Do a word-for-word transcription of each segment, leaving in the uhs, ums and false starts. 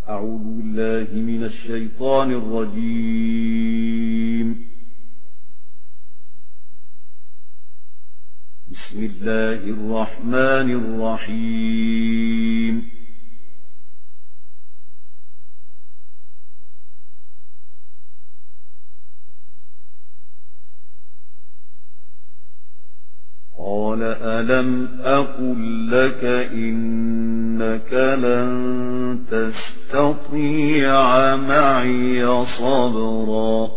أعوذ بالله من الشيطان الرجيم. بسم الله الرحمن الرحيم. قال ألم أقل لك إنك لن تستطيع معي صبرا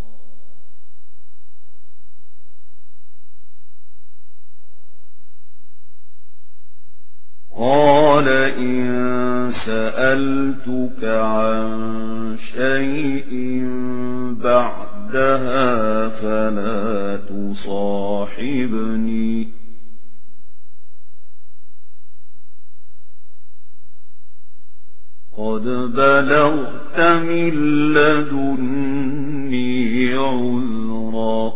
قال إن سألتك عن شيء بعدها فلا تصاحبني قد بلغت من لدني عذرا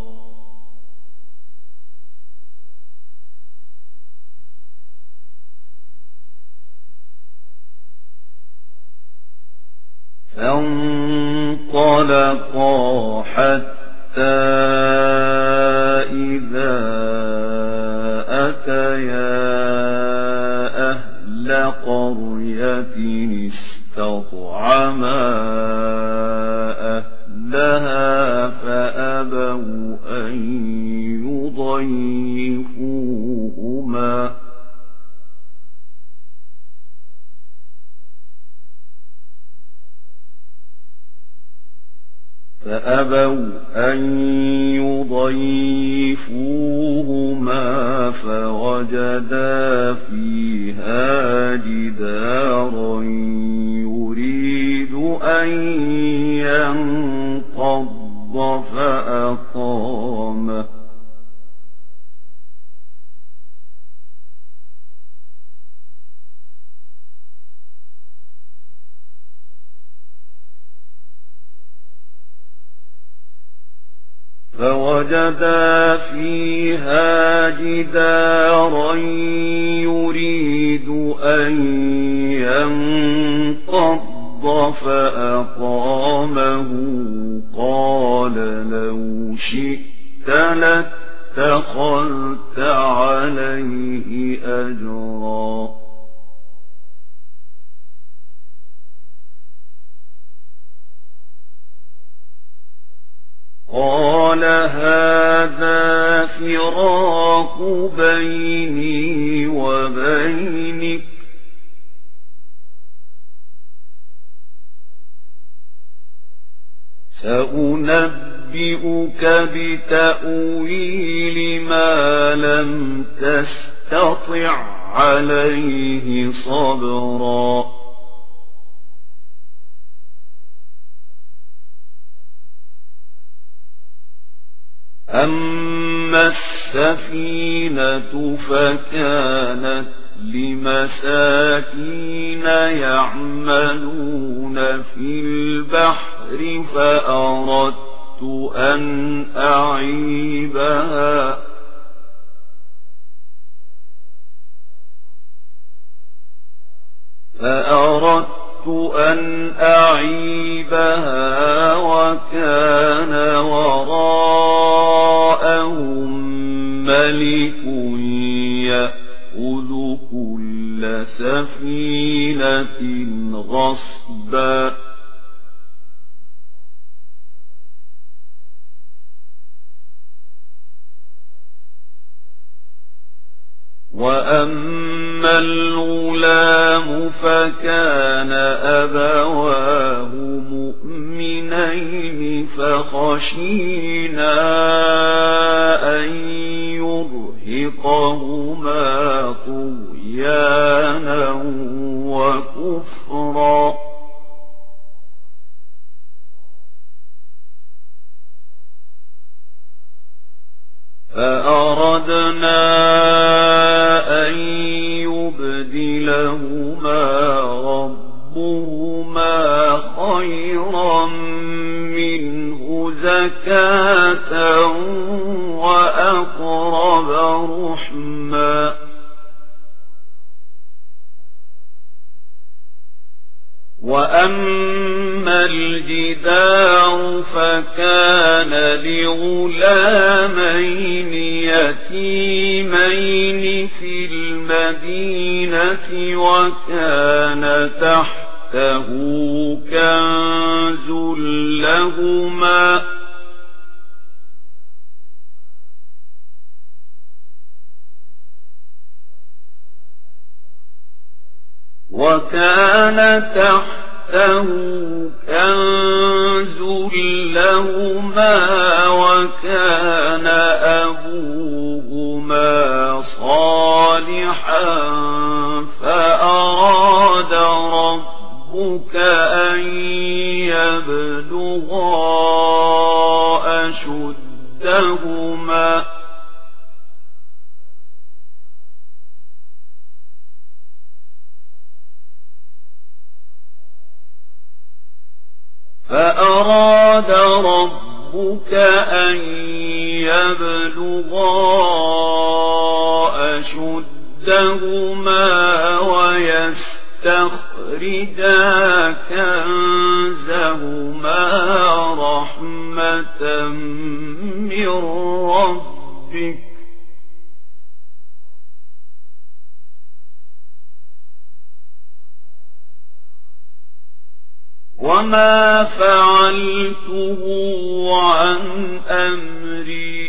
فانطلقا حتى إذا أتيا أهل قرية استطعما أهلها فأبوا أن يضيفوهما فأبوا أن يضيفوهما فوجدا فيها جدارا يريد أن ينقض فأقامه فوجدا فيها جدارا يريد أن ينقض فأقامه قال لو شئت لاتخذت عليه أجرا قال هذا فراق بيني وبينك سأنبئك بتأويل ما لم تستطع عليه صبرا أما السفينة فكانت لمساكين يعملون في البحر فأردت أن أعيبها فأردت أن أعيبها وكان وراءهم ملك يأخذ كل سفينة غصبا وأما الغلام فكان أبواه مؤمنين فخشينا أن يرهقهما طغيانا وكفرا فأردنا أن يبدلهما ربهما خيرا منه زكاة وأقرب رحما وأما الجدار فكان لغلامين يتيمين في المدينة وكان تحته كنز لهما وكان تحته كنز لهما وكان أبوهما صالحا فأراد ربك أن يبلغا أشدهما فأراد ربك أن يبلغا أشدهما ويستخرجا كنزهما رحمة من ربك وما فعلته عن أمري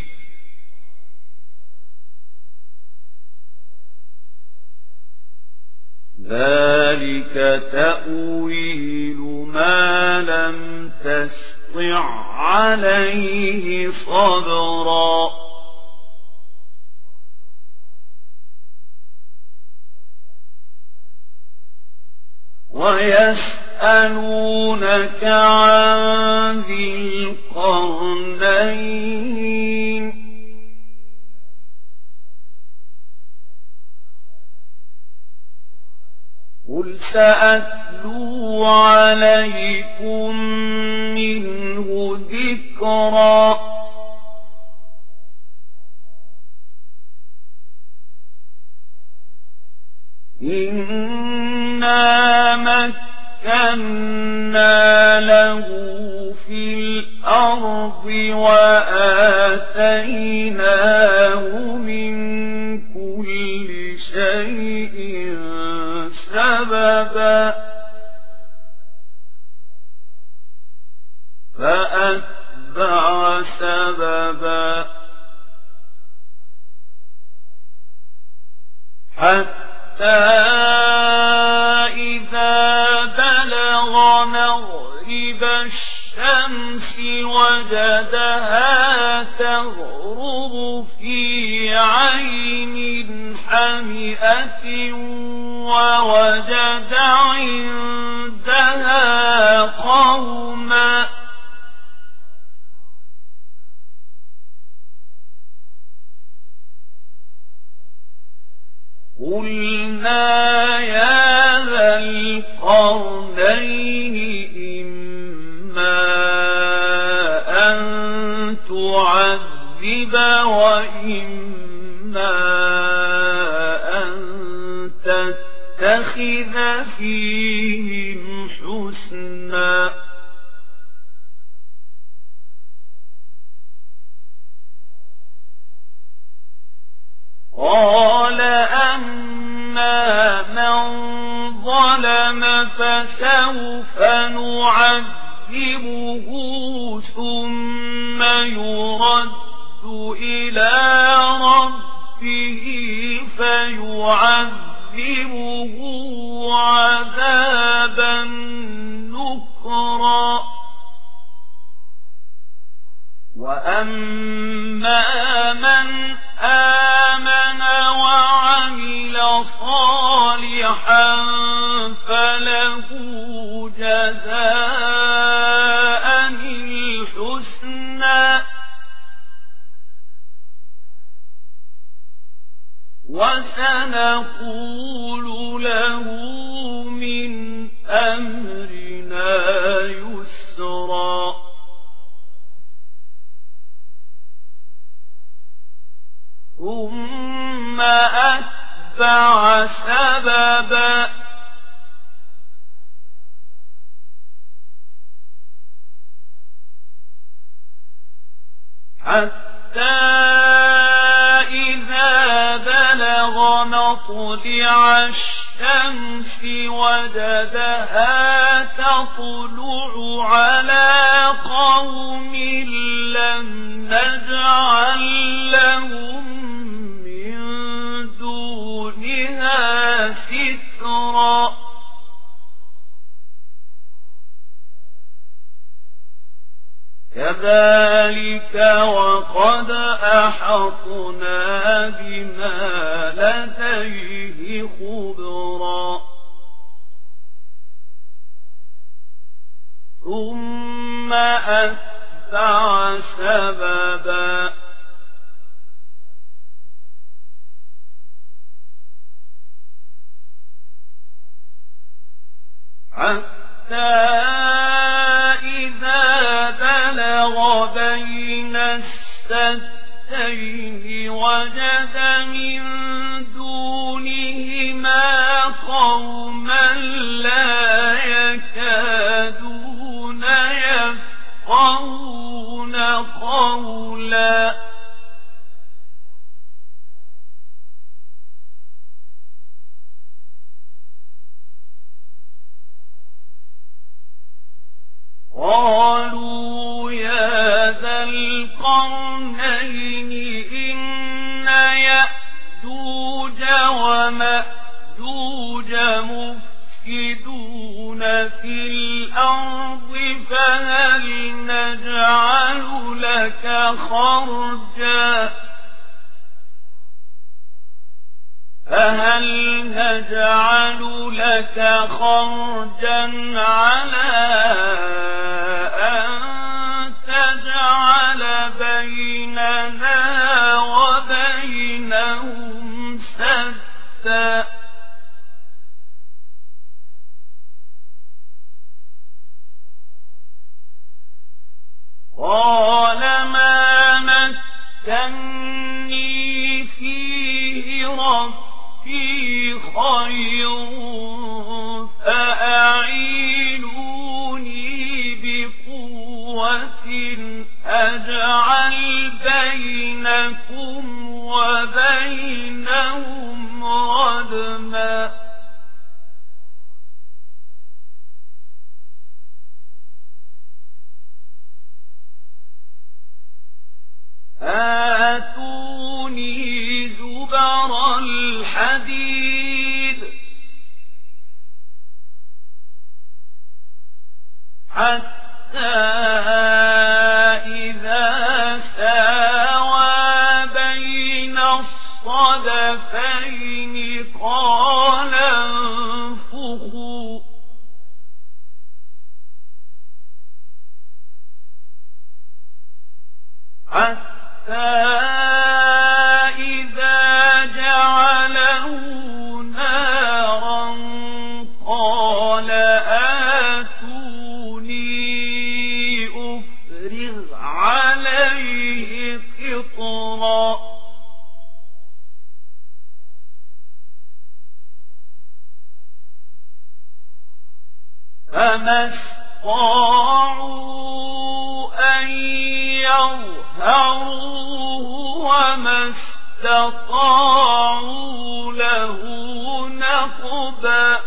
ذلك تأويل ما لم تسطع عليه صبرا ويسألونك عن ذي القرنين قل سأتلو عليكم منه ذكرا إنا مكنا له في الأرض وآتيناه من كل شيء سببا فأتبع سببا حتى إذا بلغ مغرب الشمس وجدها تغرب في عين حمئة ووجد عندها قوما قلنا يا ذا القرنين إما أن تعذب وإما أن تتخذ فيهم حسنا قال أما من ظلم فسوف نعذبه ثم يرد إلى ربه فيعذبه عذابا نكرا وأما من آمن وعمل صالحا فله جزاء الحسنى وسنقول له من أمرنا يسرا ثم أتبع سببا حتى إذا بلغ مطلع الشمس وجدها تطلع على قوم لم نجعل لهم من دونها سترا كذلك وقد أحطنا بما لديه خبرا ثم أتبع سببا حتى إذا بلغ بين السدين وجد من دونهما قوما لا يكادون يفقهون قولا قالوا يا ذا القرنين إن يأجوج ومأجوج مفسدون في الأرض فهل نجعل لك خرجا فهل نجعل لك خرجا على أن تجعل بيننا وبينهم سدا قال ما مكني فيه ربي خير فأعينوني بقوة أجعل بينكم وبينهم ردما آتوني زبر الحديد حتى إذا ساوى بين الصدفين قال انفخوا حتى إذا جعله نارا قال آتوني أفرغ عليه قطرا فما استطاعوا أن يظهروه وما استطاعوا له نقبا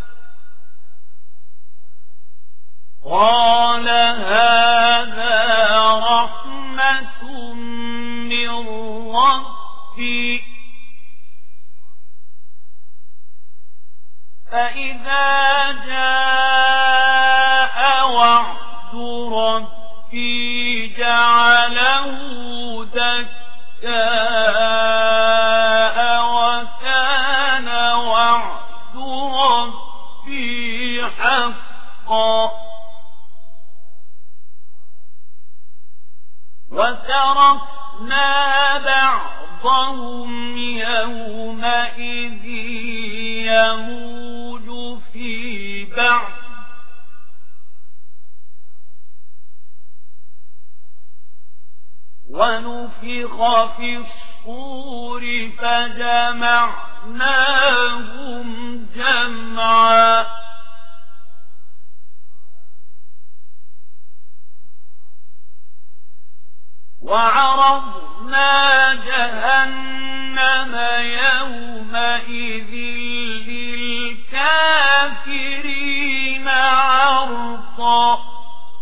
قال هذا رحمة من ربي فإذا جاء وعد ربي جعله دكاء وكان وعد ربي حقا وتركنا بعضهم يومئذ يموج في بعض ونفخ في الصور فجمعناهم جمعا وعرضنا جهنم يومئذ للكافرين عرضا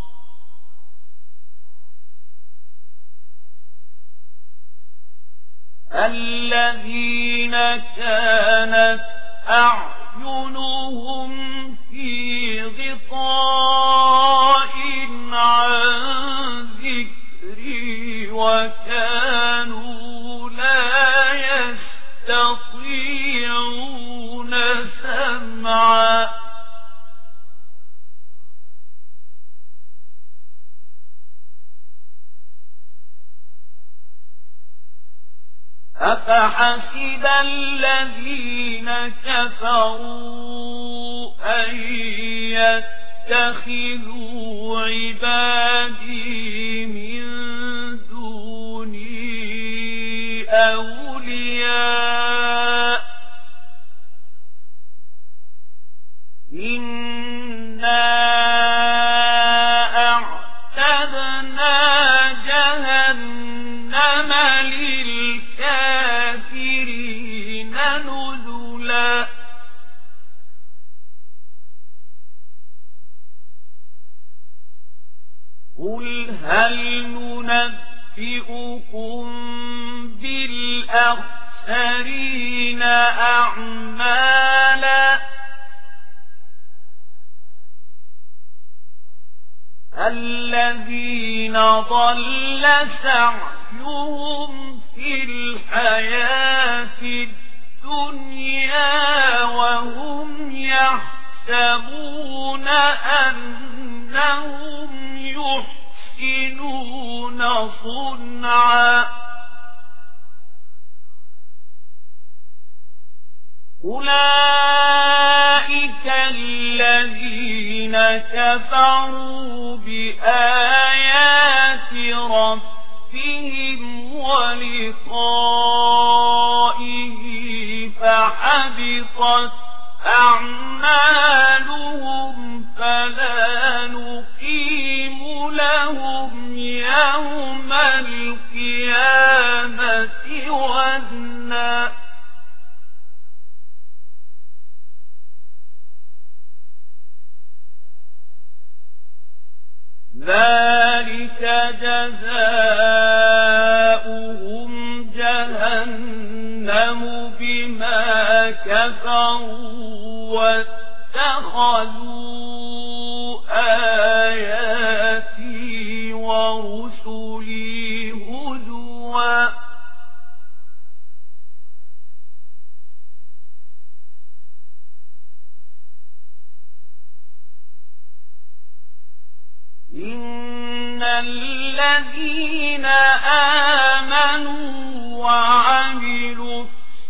الذين كانت أعينهم في غطاء عن ذكري وكانوا لا يستطيعون سمعا أفحسب الذين كفروا أن يتخذوا عبادي من دوني أولياء إنا أعتدنا جهنم للكافرين نزلا قل هل ننبئكم بالأخسرين أعمالا الذين ضل سعيهم في الحياة الدنيا وهم يحسبون أنهم يحسنون صنعا أولئك الذين كفروا بآيات ربهم ولقائه فحبطت أعمالهم فلا نقيم لهم يوم القيامة وزنا ذلك جزاؤهم جهنم بما كفروا واتخذوا آياتي ورسلي هزوا إن الذين آمنوا وعملوا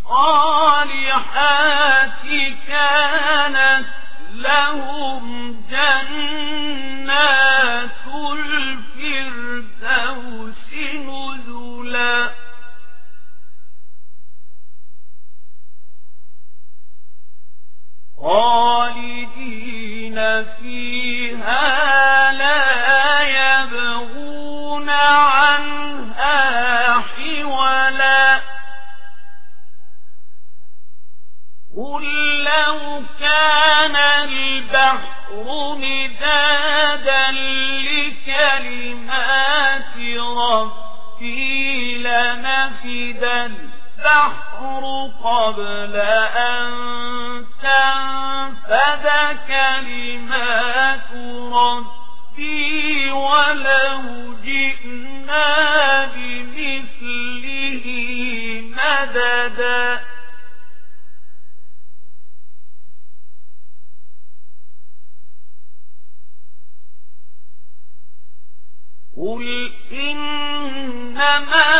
الصالحات كانت لهم جنات الفردوس نزلا خالدين فيها لا يبغون عنها حولا قل لو كان البحر مدادا لكلمات ربي لنفد البحر قبل أن تنفد كلمات ربي ولو جئنا بمثله مددا قل إنما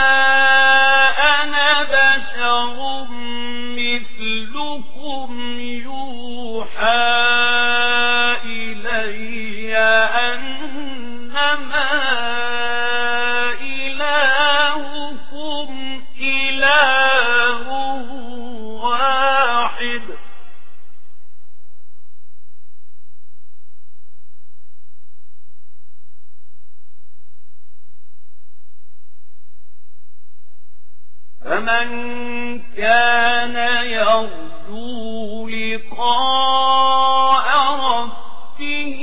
أنا بشر مثلكم يوحى إلي أنما إلهكم إله واحد فمن كان يرجو لقاء ربه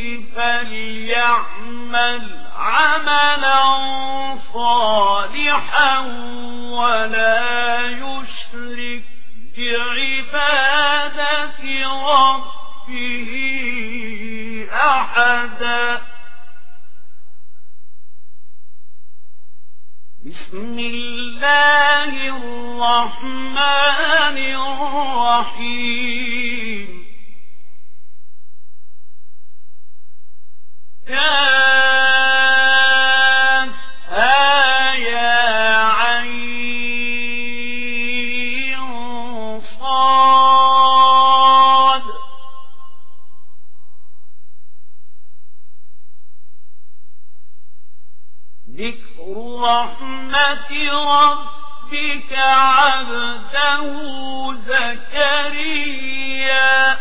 فليعمل عملا صالحا ولا يشرك بعبادة ربه أحدا. بسم الله الرحمن الرحيم. كافها يا عين صاد ذكر رحمة ربك عبده زكريا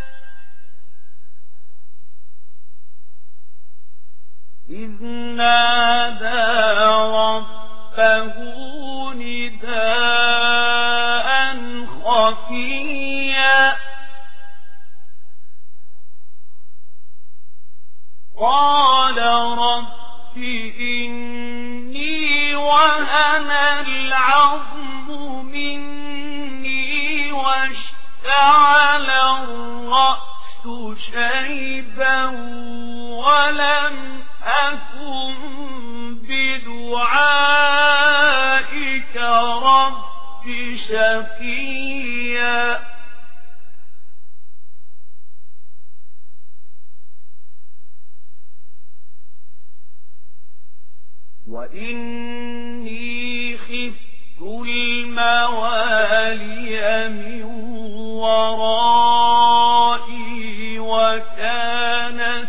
إذ نادى ربه نداء خفيا قال رب إني وهن العظم مني واشتعل الرأس شيبا ولم أكن بدعائك رب شقيا. وإني خفت الموالي من ورائي وكانت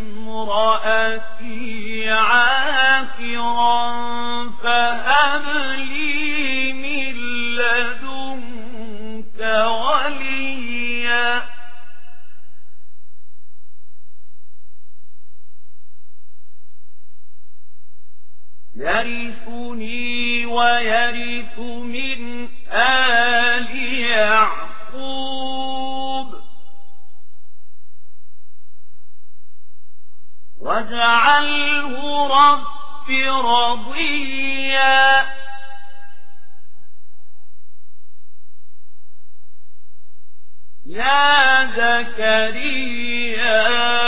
امرأتي عاقرا فهب لي من لدنك وليا. يرثني ويرث من آل يعقوب واجعله رب رضيا. يا زكريا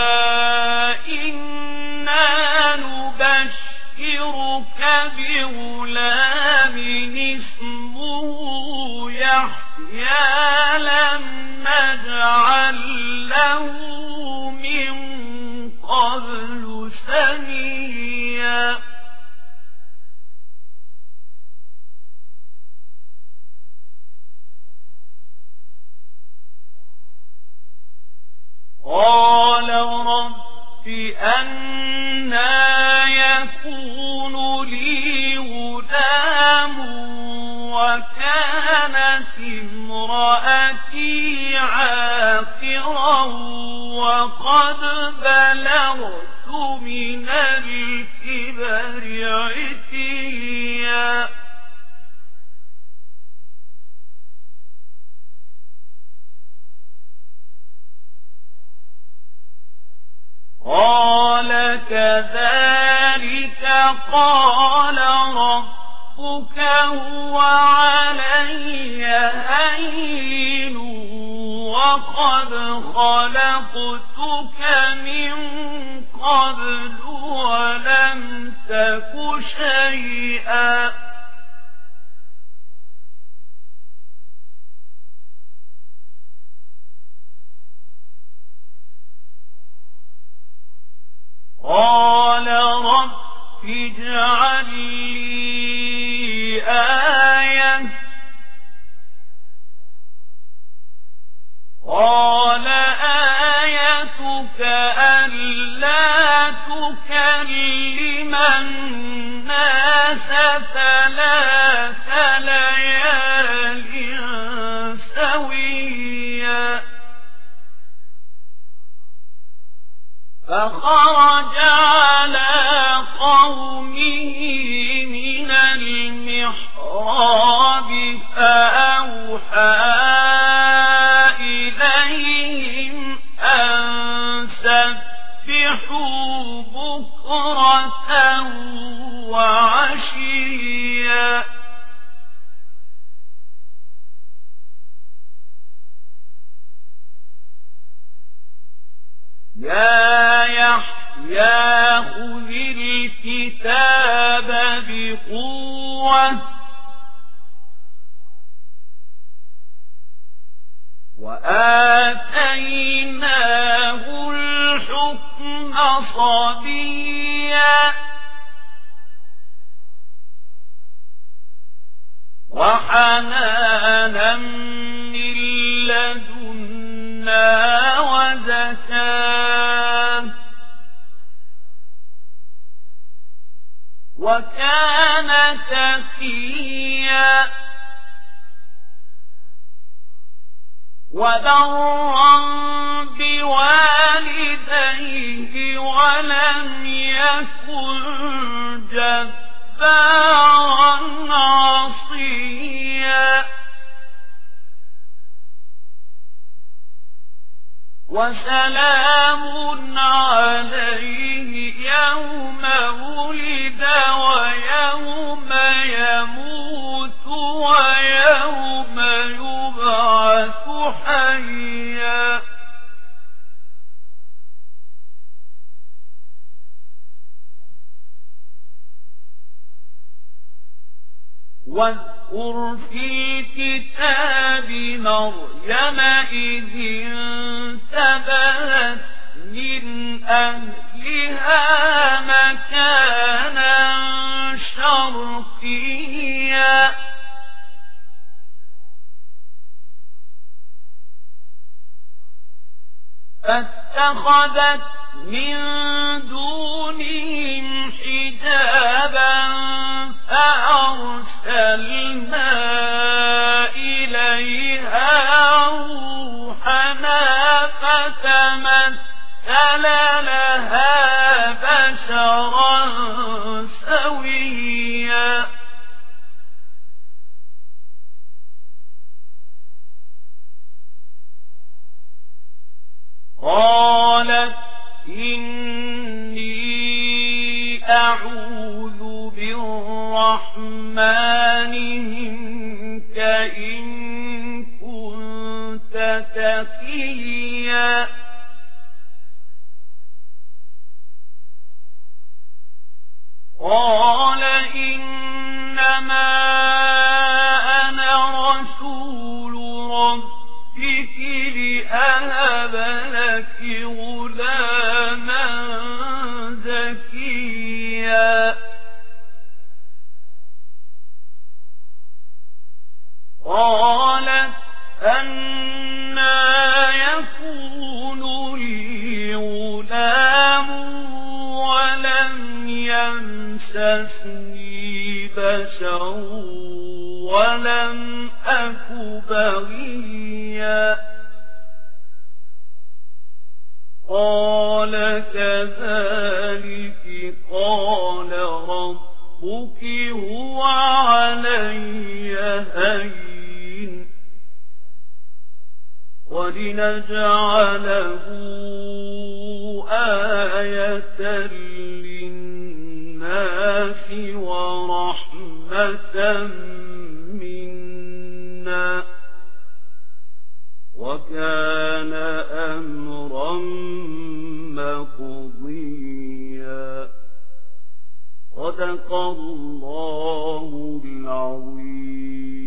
إنا نبشرك بغلام اسمه يحيى لم نجعل له من قبل سميا. قال رب أنى يكون لي غلام وكانت امرأتي عاقرا وقد بلغت من الكبر عتيا. قال كذلك قال ربك هو علي هين وقد خلقتك من قبل ولم تك شيئا. قال رب اجعل لي آية. قال آيتك ألا تكلم الناس ثلاث ليال سويا. فخرج على قومه من المحراب المحراب فأوحى إليهم أن سبحوا بكرة وعشيا يا يحيى خذ الكتاب بقوة وآتيناه الحكم صبيا وحنانا من لدنا وزكاة وكان تقيا وبرا بوالديه ولم يكن جبارا عصيا وسلام عليه يوم ولد ويوم يموت ويوم يبعث حيا واذكر في الكتاب مريم إذ انتبذت من أهلها مكانا شرقيا فاتخذت من دونهم حجابا فأرسلنا إليها روحنا فتمثل لها بشرا سويا قالت إني أعوذ بالرحمن منك إن كنت تقيا قال إنما أنا رسول ربك لأهب لك غلاما زكيا قالت أنى يكون لي غلام ولم يمسسني بشر ولم أك بغيا قال كذلك قال ربك هو علي هين ولنجعله آية للناس ورحمة منا وكان أمرا مقضيا صدق الله العظيم.